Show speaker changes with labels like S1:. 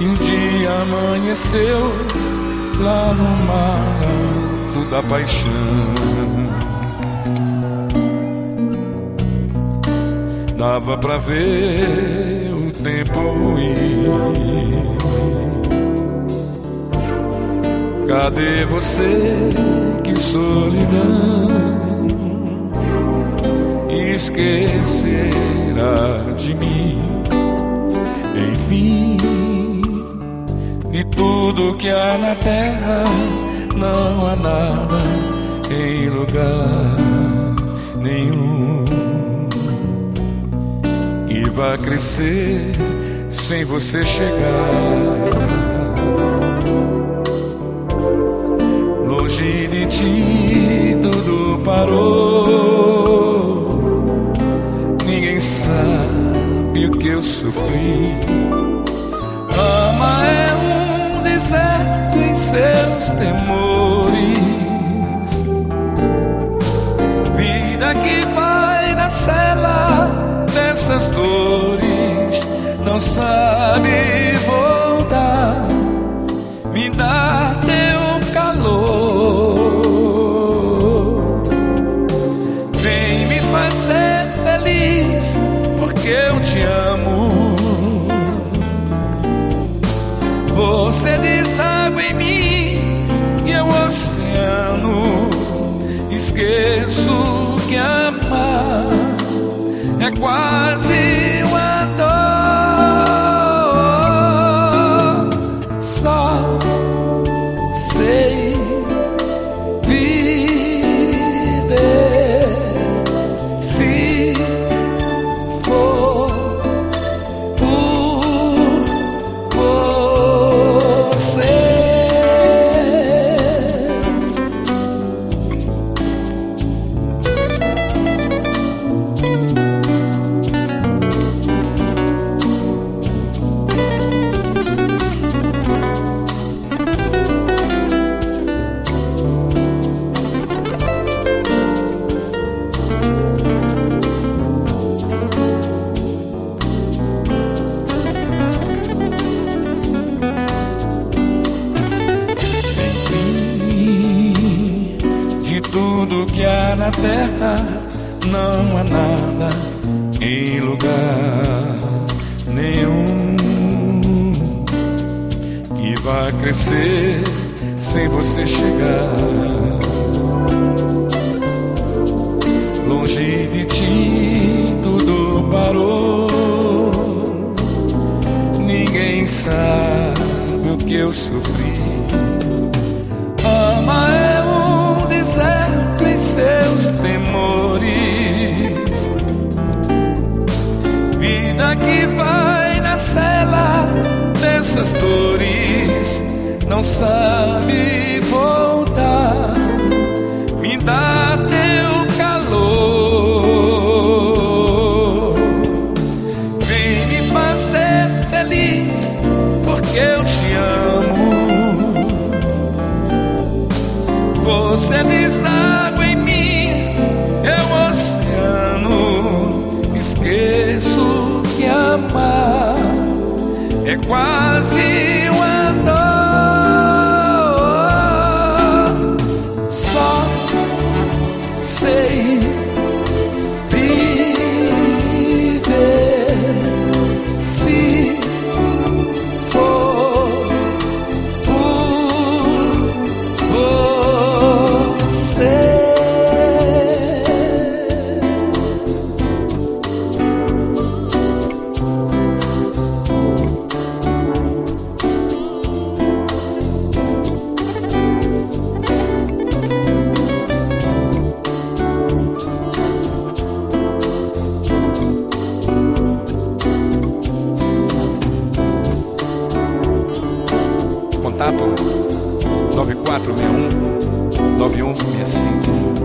S1: E um dia amanheceu lá no mar alto da paixão. Dava pra ver o tempo ir. Cadê você, que solidão, esquecerá de mim? Enfim, de tudo que há na terra, não há nada em lugar nenhum que vá crescer sem você chegar. Longe de ti tudo parou, ninguém sabe o que eu sofri. Ama é um deserto em seus temores, vida que vai na cela dessas dores, não sabe voltar. Me dá teu calor, vem me fazer feliz, porque eu te amo. Você deságua em mim e eu oceano. Esqueço que amar é quase uma dor. Só sei viver se for por você. Tudo que há na terra, não há nada em lugar nenhum que vá crescer sem você chegar. Longe de ti tudo parou, ninguém sabe o que eu sofri. Ama é um deserto em seus temores, vida que vai na cela dessas dores, não sabe voltar. Me dá teu calor, vem me fazer feliz, porque eu te amo. Você deságua em mim, eu oceano. Esqueço que amar é quase uma dor. Só sei viver se for por você. Contato 9461 9165.